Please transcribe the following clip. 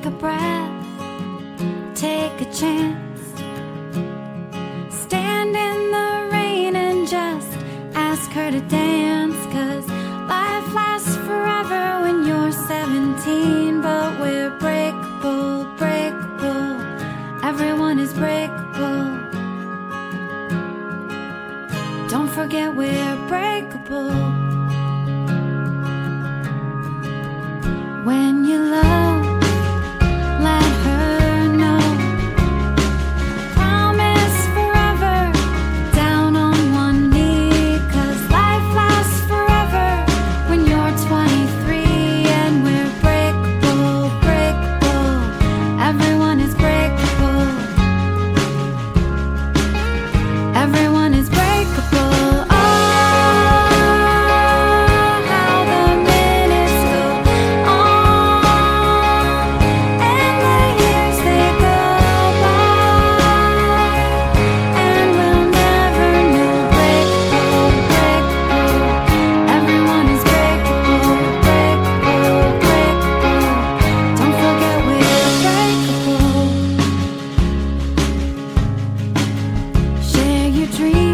take a breath, take a chance. Stand in the rain and just ask her to dance. 'Cause life lasts forever when you're 17. But we're breakable, breakable. Everyone is breakable. Don't forget we're breakable. When you love, let her know. Promise forever, down on one knee. 'Cause life lasts forever when you're 23. And we're breakable, breakable. Everyone is breakable. Everyone is breakable. Dream